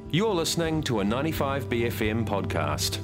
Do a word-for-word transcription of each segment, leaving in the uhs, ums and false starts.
You're listening to a ninety-five B F M podcast.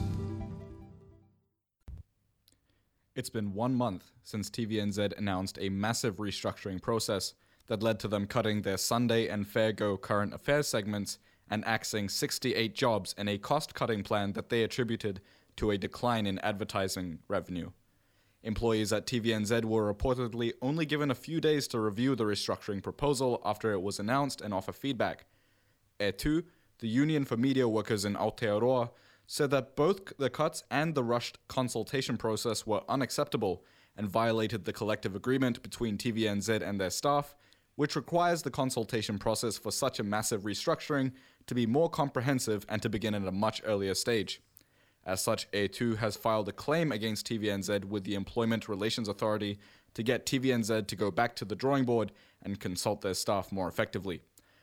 It's been one month since T V N Z announced a massive restructuring process that led to them cutting their Sunday and Fair Go current affairs segments and axing sixty-eight jobs in a cost-cutting plan that they attributed to a decline in advertising revenue. Employees at T V N Z were reportedly only given a few days to review the restructuring proposal after it was announced and offer feedback. E two, the Union for Media Workers in Aotearoa, said that both the cuts and the rushed consultation process were unacceptable and violated the collective agreement between T V N Z and their staff, which requires the consultation process for such a massive restructuring to be more comprehensive and to begin at a much earlier stage. As such, E two has filed a claim against T V N Z with the Employment Relations Authority to get T V N Z to go back to the drawing board and consult their staff more effectively.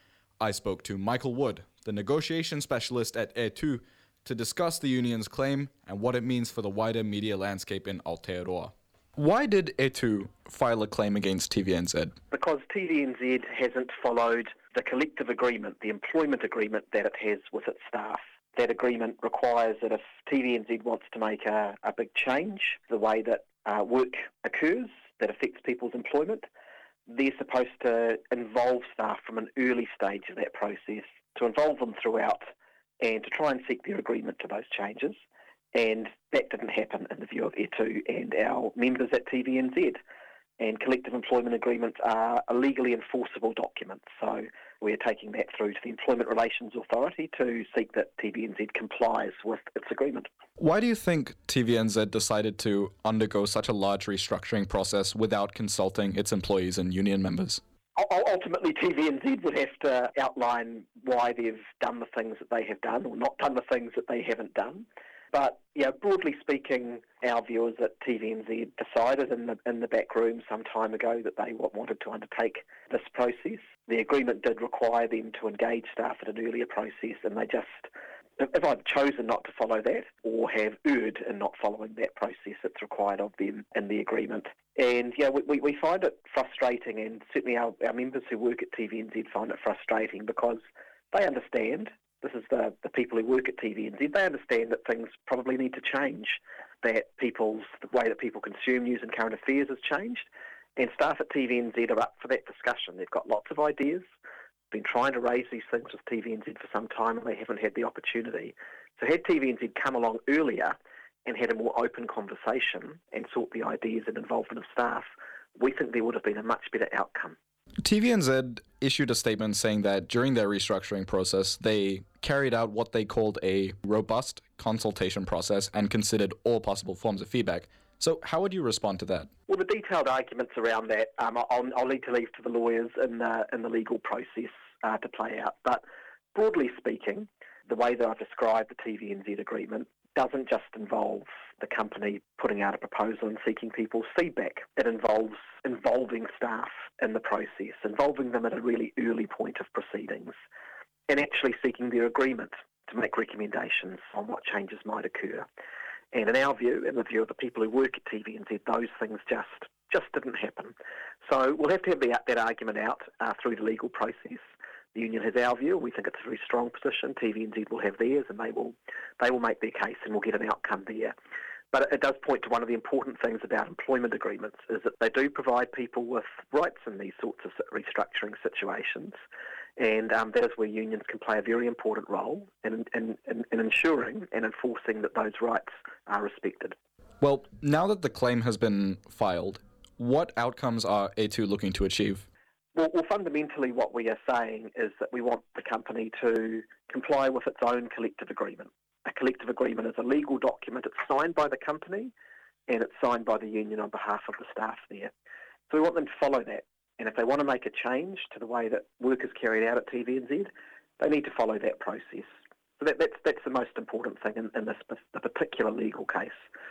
I spoke to Michael Wood, the negotiation specialist at E two, to discuss the union's claim and what it means for the wider media landscape in Aotearoa. Why did E two file a claim against T V N Z? Because T V N Z hasn't followed the collective agreement, the employment agreement that it has with its staff. That agreement requires that if T V N Z wants to make a, a big change, the way that uh, work occurs that affects people's employment, they're supposed to involve staff from an early stage of that process, to involve them throughout and to try and seek their agreement to those changes. And that didn't happen in the view of E two and our members at T V N Z. And collective employment agreements are a legally enforceable document. So we're taking that through to the Employment Relations Authority to seek that T V N Z complies with its agreement. Why do you think T V N Z decided to undergo such a large restructuring process without consulting its employees and union members? Ultimately, T V N Z would have to outline why they've done the things that they have done or not done the things that they haven't done. But yeah, broadly speaking, our view is that T V N Z decided in the in the back room some time ago that they wanted to undertake this process. The agreement did require them to engage staff at an earlier process, and they just, if I'd chosen not to follow that or have erred in not following that process that's required of them in the agreement. And yeah, we, we find it frustrating, and certainly our, our members who work at T V N Z find it frustrating because they understand. This is the, the people who work at T V N Z. They understand that things probably need to change, that people's the way that people consume news and current affairs has changed, and staff at T V N Z are up for that discussion. They've got lots of ideas, been trying to raise these things with T V N Z for some time, and they haven't had the opportunity. So had T V N Z come along earlier and had a more open conversation and sought the ideas and involvement of staff, we think there would have been a much better outcome. T V N Z issued a statement saying that during their restructuring process, they carried out what they called a robust consultation process and considered all possible forms of feedback. So how would you respond to that? Well, the detailed arguments around that, um, I'll, I'll need to leave to the lawyers in the, in the legal process uh, to play out. But broadly speaking, the way that I've described the T V N Z agreement doesn't just involve the company putting out a proposal and seeking people's feedback. It involves involving staff in the process, involving them at a really early point of proceedings, and actually seeking their agreement to make recommendations on what changes might occur. And in our view, in the view of the people who work at T V N Z, those things just just didn't happen. So we'll have to have the, that argument out uh, through the legal process. The union has our view. We think it's a very strong position. T V N Z will have theirs, and they will they will make their case, and we'll get an outcome there. But it does point to one of the important things about employment agreements is that they do provide people with rights in these sorts of restructuring situations. And um, that is where unions can play a very important role in, in, in, in ensuring and enforcing that those rights are respected. Well, now that the claim has been filed, what outcomes are E two looking to achieve? Well, well, fundamentally what we are saying is that we want the company to comply with its own collective agreement. A collective agreement is a legal document. It's signed by the company and it's signed by the union on behalf of the staff there. So we want them to follow that. And if they want to make a change to the way that work is carried out at T V N Z, they need to follow that process. So that, that's, that's the most important thing in, in this the particular legal case.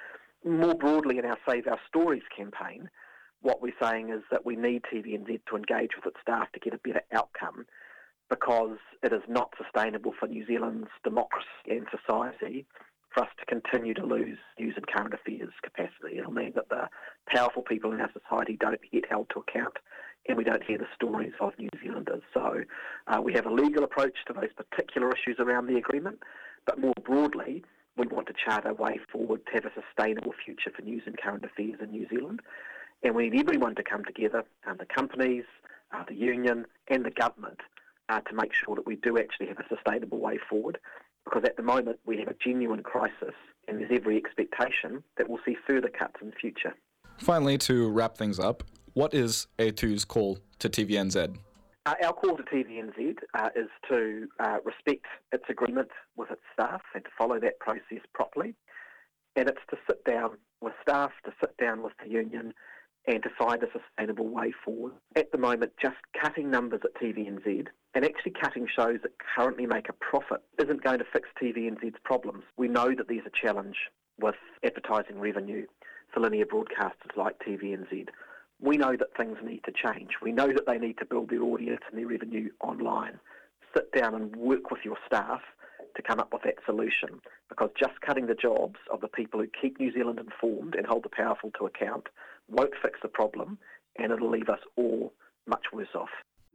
More broadly in our Save Our Stories campaign, what we're saying is that we need T V N Z to engage with its staff to get a better outcome, because it is not sustainable for New Zealand's democracy and society for us to continue to lose news and current affairs capacity. It'll mean that the powerful people in our society don't get held to account, and we don't hear the stories of New Zealanders. So uh, we have a legal approach to those particular issues around the agreement, but more broadly, we want to chart a way forward to have a sustainable future for news and current affairs in New Zealand. And we need everyone to come together, um, the companies, uh, the union and the government, uh, to make sure that we do actually have a sustainable way forward. Because at the moment we have a genuine crisis and there's every expectation that we'll see further cuts in the future. Finally, to wrap things up, what is A two's call to T V N Z? Uh, our call to T V N Z uh, is to uh, respect its agreement with its staff and to follow that process properly. And it's to sit down with staff, to sit down with the union and to find a sustainable way forward. At the moment, just cutting numbers at T V N Z and actually cutting shows that currently make a profit isn't going to fix T V N Z's problems. We know that there's a challenge with advertising revenue for linear broadcasters like T V N Z. We know that things need to change. We know that they need to build their audience and their revenue online. Sit down and work with your staff to come up with that solution, because just cutting the jobs of the people who keep New Zealand informed and hold the powerful to account won't fix the problem, and it'll leave us all much worse off.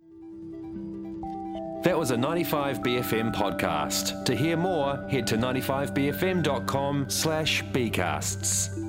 That was a ninety-five B F M podcast. To hear more, head to ninety-five b f m dot com slash bcasts.